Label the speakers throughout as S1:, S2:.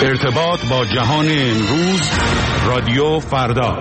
S1: ارتباط با جهان امروز، رادیو فردا.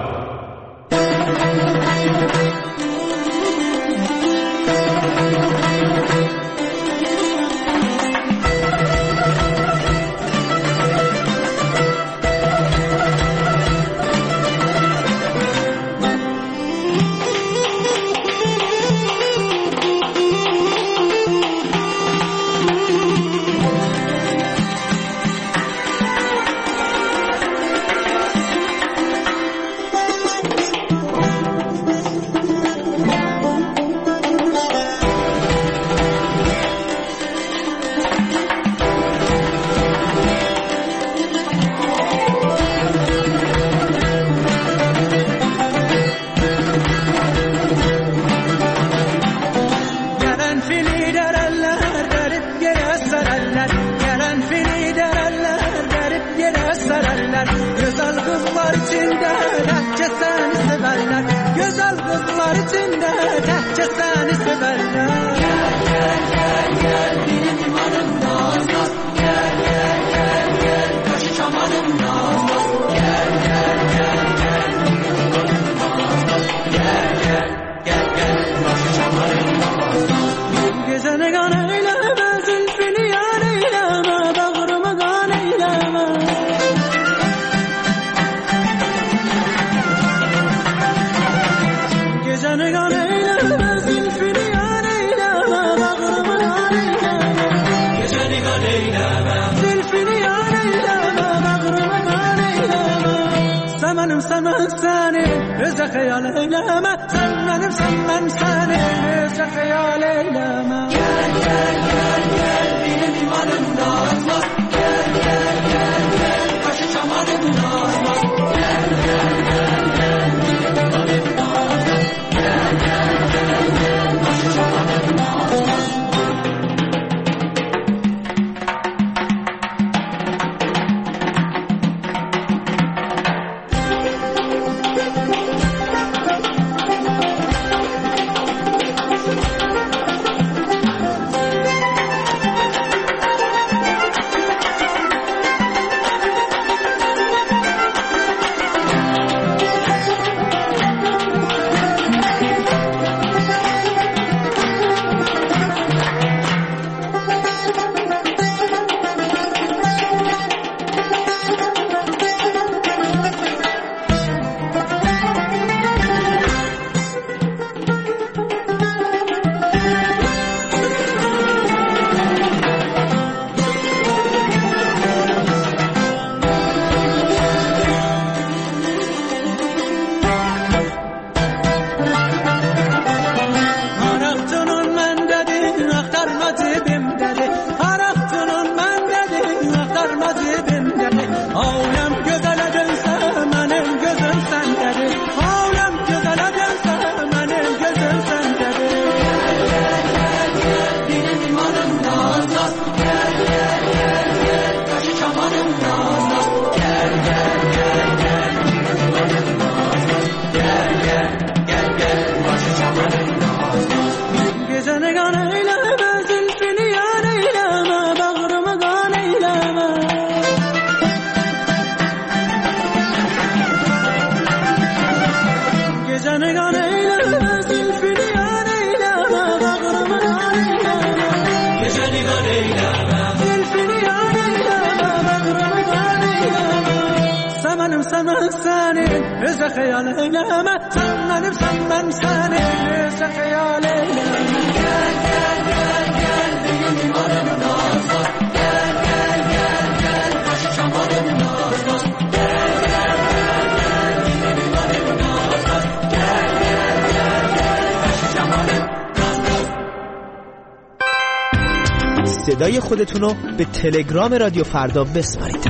S2: صدای خودتونو به تلگرام رادیو فردا بسپارید.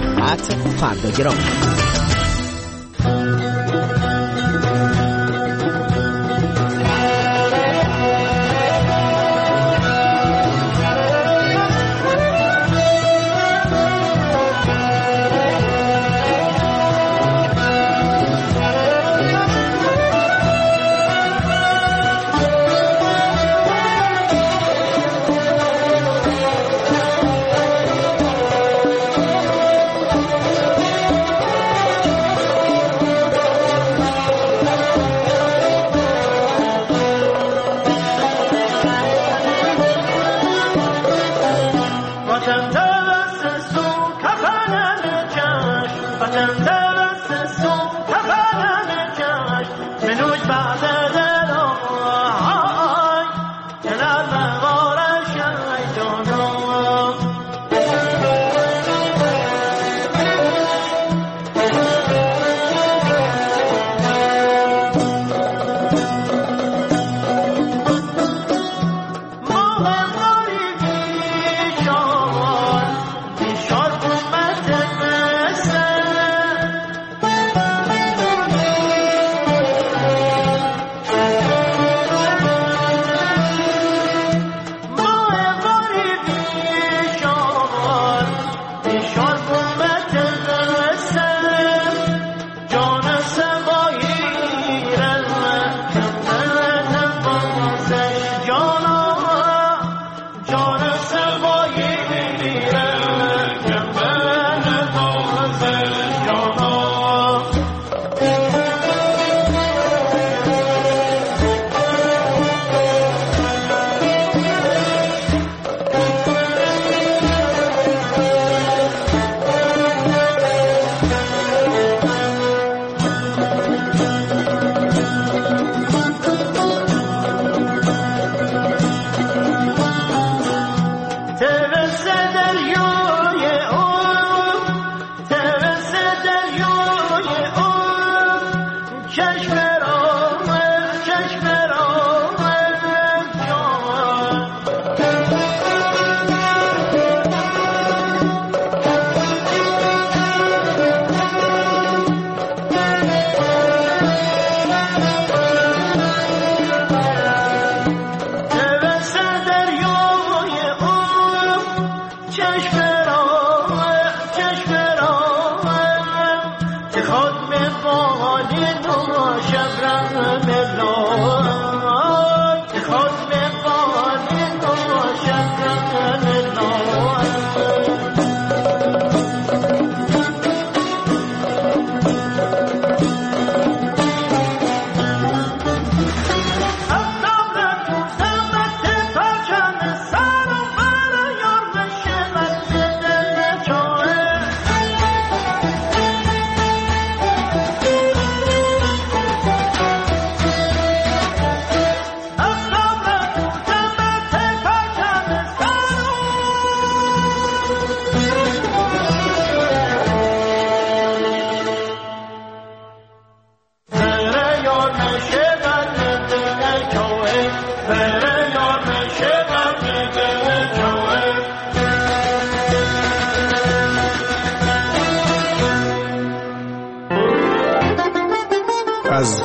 S2: @فرداگرام.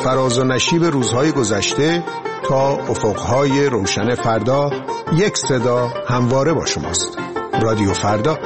S3: فراز و نشیب روزهای گذشته تا افقهای روشن فردا، یک صدا همواره با شماست. رادیو فردا.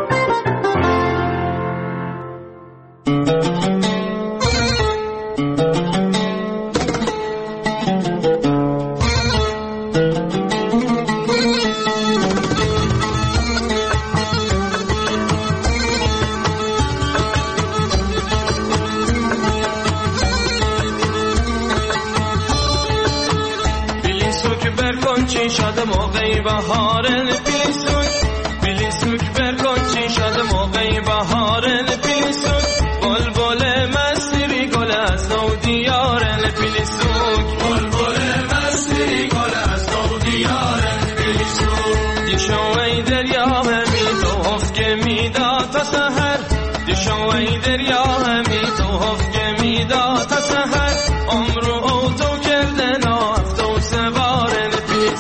S4: شده موقعی بهاره پیلیسوک برکن چی شده موقعی بهاره پیلیسوک بلبل مستری گل از نو دیاره پیلیسوک بلبل مستری گل از نو دیاره پیلیسوک دیشوی دریا همی تو هفته میداد تا سحر دیشوی دریا همی تو هفته میداد تا سحر عمرو او تو کردن آفت و سواره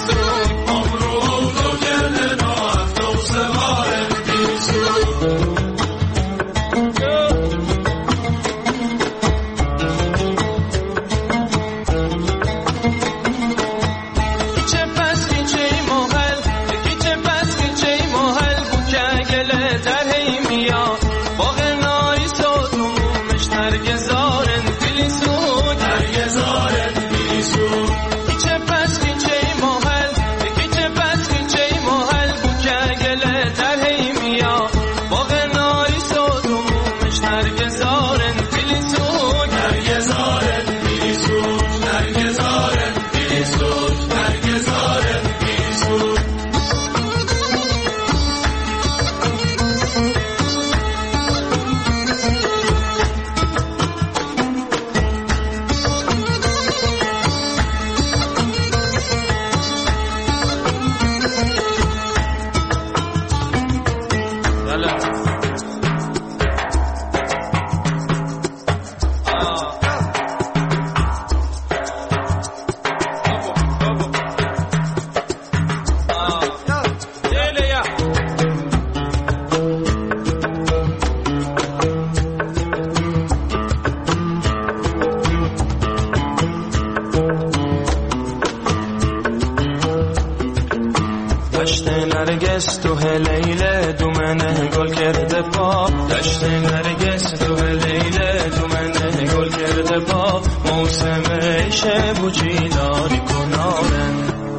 S4: دشت نرگس تو هلیله دومنه گل کرده پا دشت نرگس تو هلیله دومنه گل کرده پا موسم شب و چیداری کنارن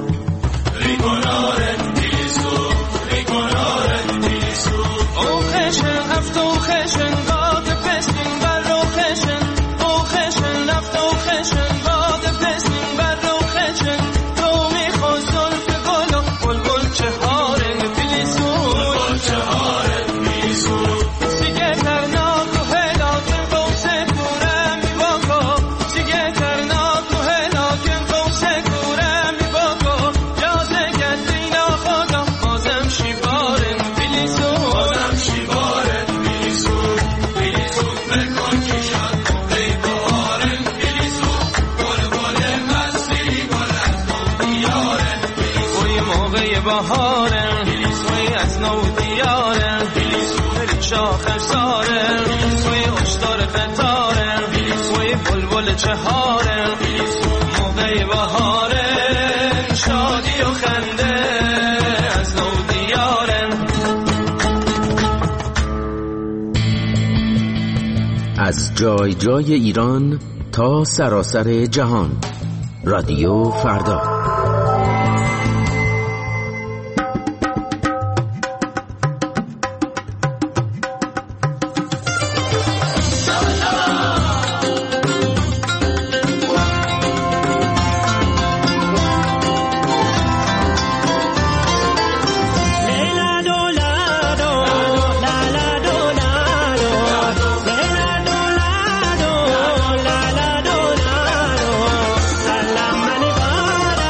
S4: ریکنارن دیسو ریکنارن دیسو او خشن هفت و خشن باد پسین بر رو خشن او خشن هفت و خشن باد پسین بر رو خشن تو میخواد زلف گل و بلبل چهارن پیلیسو بلبل چهارن پیلیسو سیگه ترناک و هلاکن بوسه کورم میباکو سیگه ترناک و هلاکن بوسه کورم میباکو جازه گدینا خدا بازم شیبارن پیلیسو بازم شیبارن پیلیسو پیلیسو بکن کشاد ای بهارن پیلیسو بلبل مستی گل از نو دیارن پیلیسوی موقع بهارن پیلیسوی از نو دیارن پیلیسو بری شاخ سارن پیلیسوی اشتار قطارن پیلیسوی بلبل چهارن پیلیسو موقع بهارن شادی و خنده از نو دیارن
S5: از جای جای ایران تا سراسر جهان، رادیو فردا.
S6: La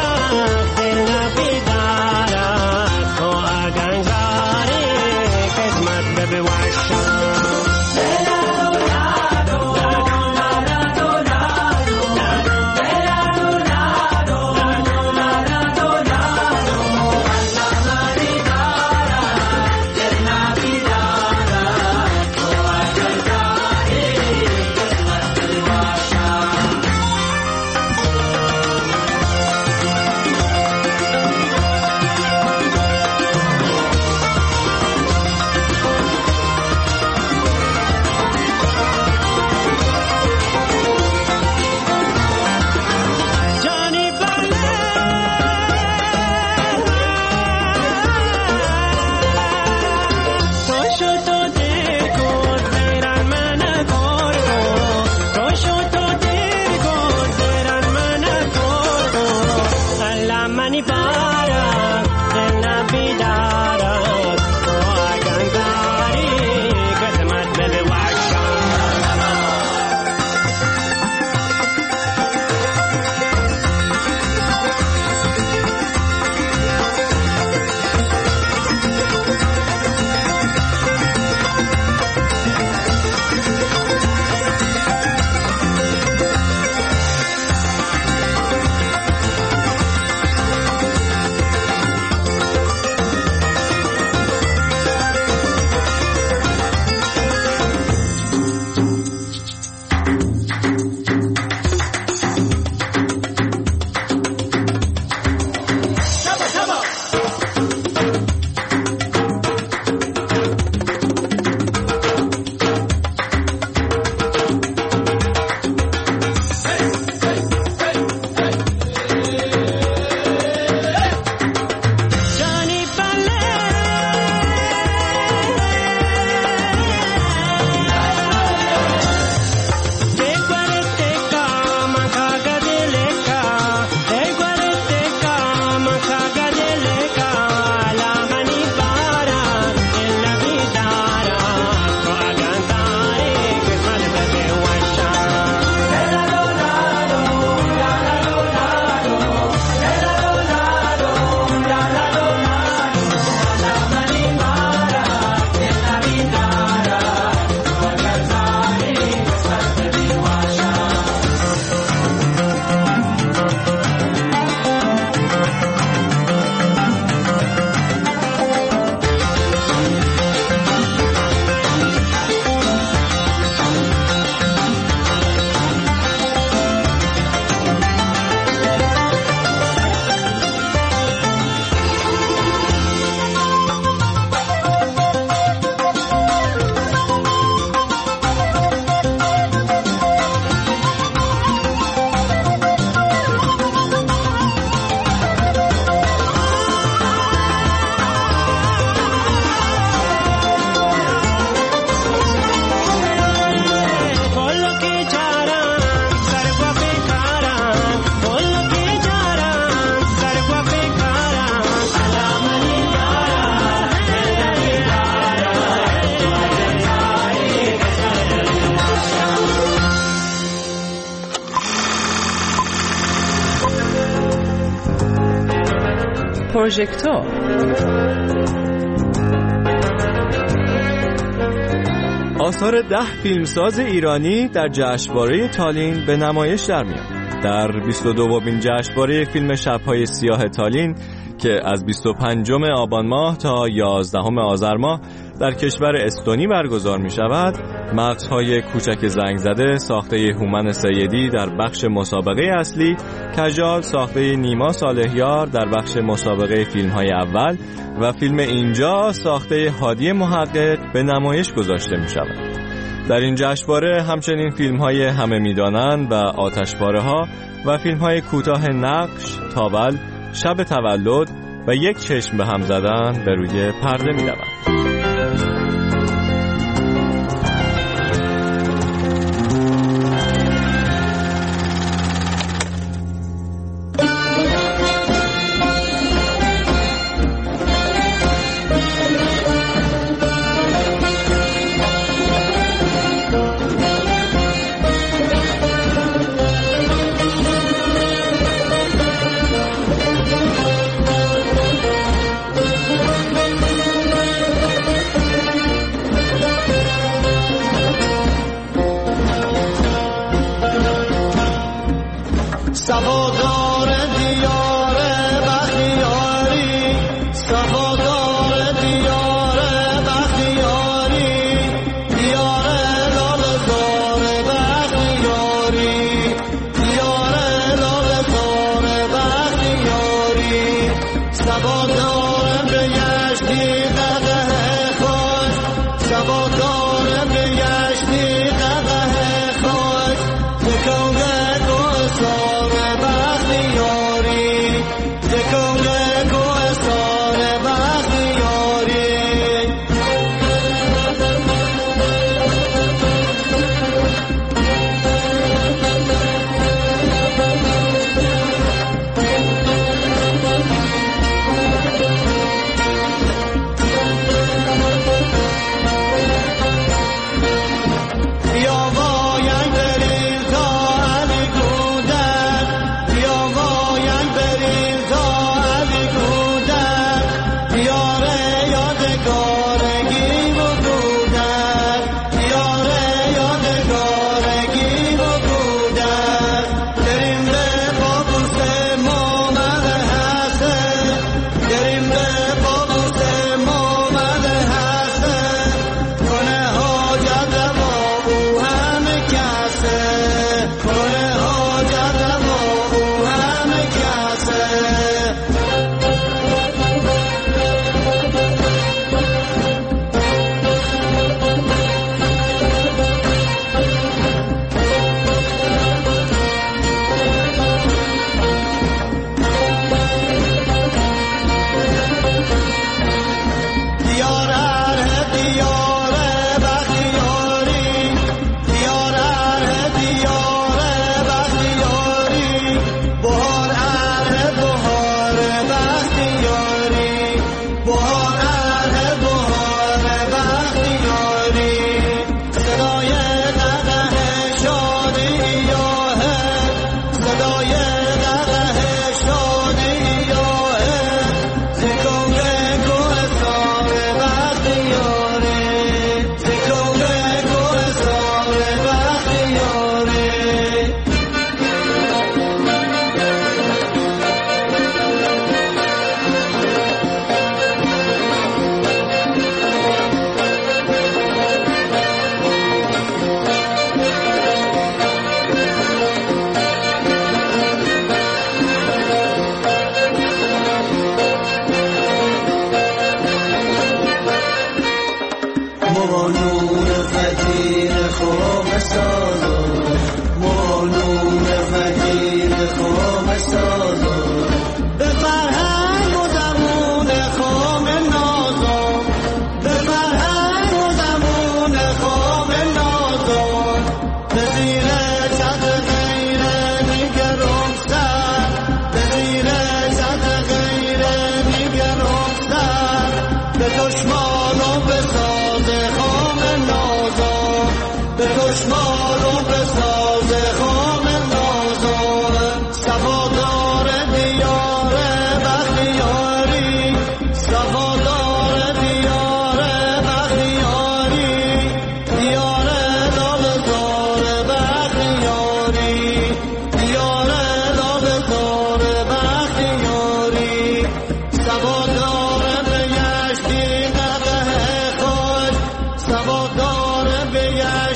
S6: پروژکتور.
S7: آثار 10 فیلمساز ایرانی در جشنواره تالین به نمایش در میاد. در 22مین جشنواره فیلم شب‌های سیاه تالین که از 25 آبان ماه تا 11 آذر ماه در کشور استونی برگزار می شود، مغزهای کوچک زنگ زده ساخته هومن سیدی در بخش مسابقه اصلی، کجال ساخته نیما صالحیار در بخش مسابقه فیلم‌های اول و فیلم اینجا ساخته هادی محقق به نمایش گذاشته می شود. در این جشنواره همچنین فیلم‌های همه می‌دانند و آتشپاره‌ها و فیلم‌های کوتاه نقش، تاول، شب تولد و یک چشم به هم زدن به روی پرده می‌روند.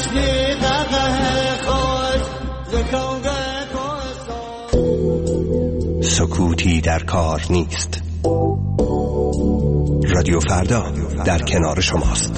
S3: سکوتی در کار نیست. رادیو فردا در کنار شماست.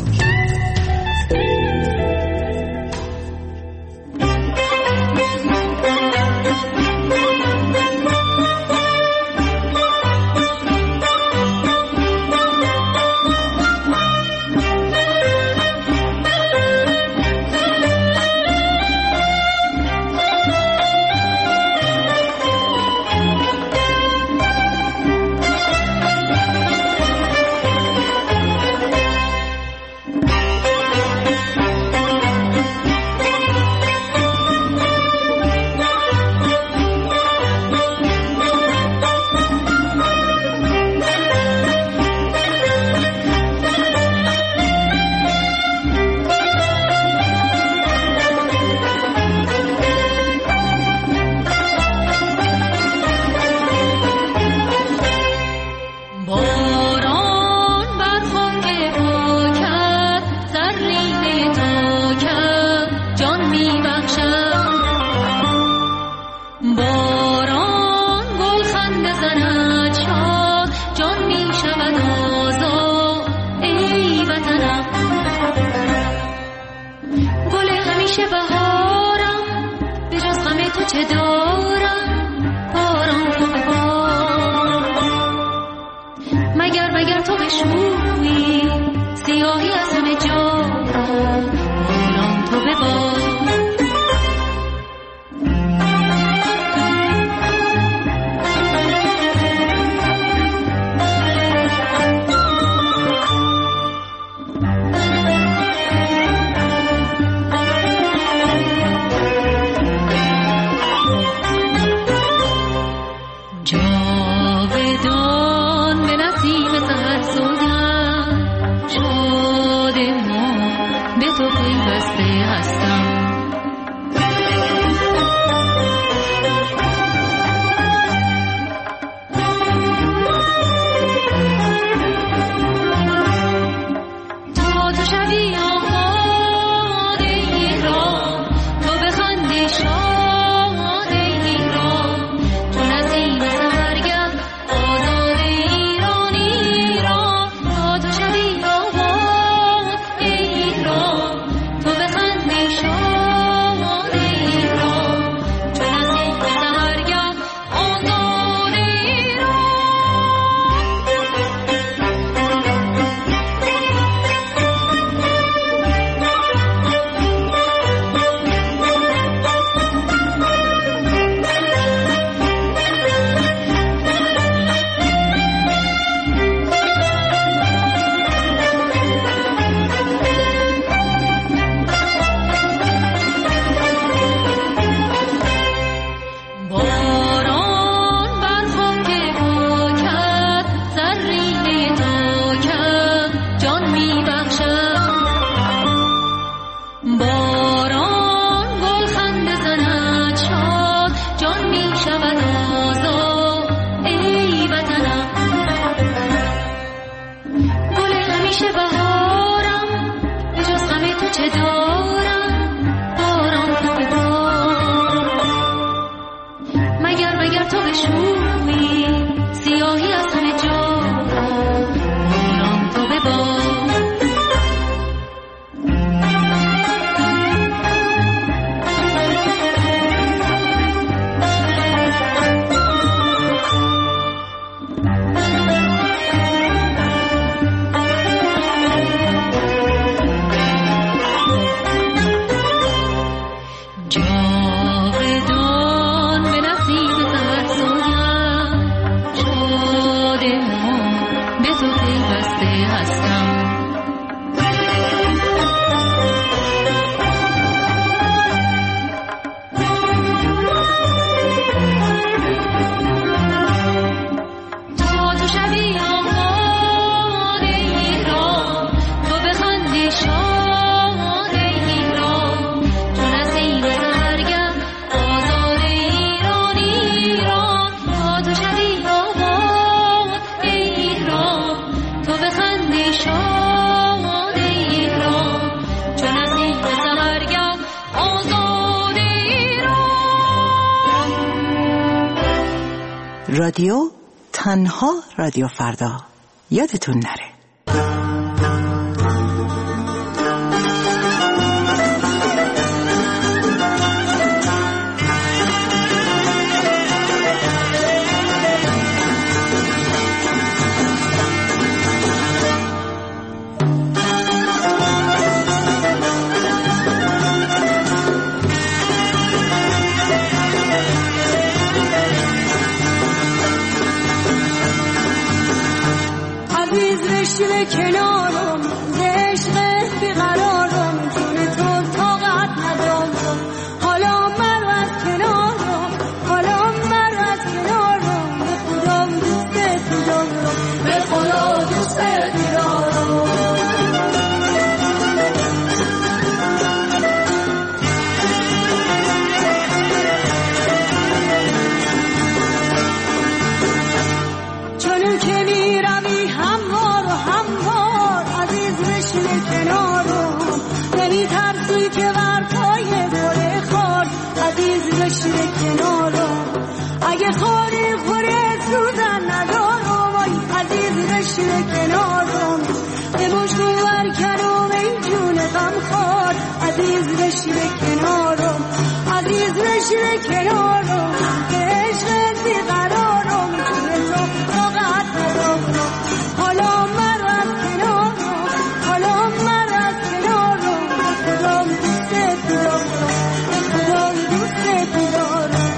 S6: رادیو تنها رادیو فردا، یادتون نره.
S8: کنارم عشق بیقرارم، جون تو طاقت ندارم، حالا مرو از کنارم، حالا مرو از کنارم، به خدا دوست دارم، به خدا دوست دارم. چون که میروی هموار عزیز بشین کنارم، نمی ترسی که ورپای گل خار، عزیز بشین کنارم، اگه خوری سوزن ندارم، عزیز بشین کنارم، به مشکو برکنم ای جون غم خار، عزیز بشین کنارم، عزیز بشین کنارم، که عشق بیقرارم، جون تو طاقت ندارم، حالا مرو از کنارم، حالا مرو از کنارم، به خدا دوست دارم، به خدا دوست دارم.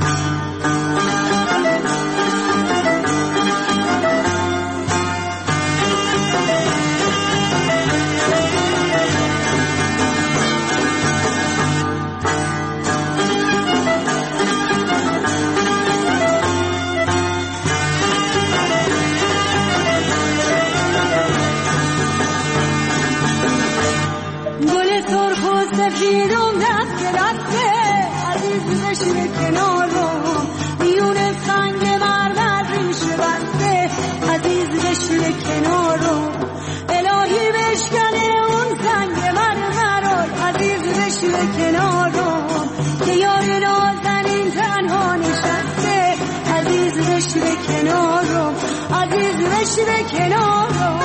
S8: سفیدم دست دسته، عزیز بشین کنارم، میون سنگ مرمر ریشه بسته، عزیز بشین کنارم، الهی بشکنه اون سنگ مرمر، عزیز بشین کنارم، که یار نازنین تنها نشسته، عزیز بشین کنارم، عزیز بشین کنارم.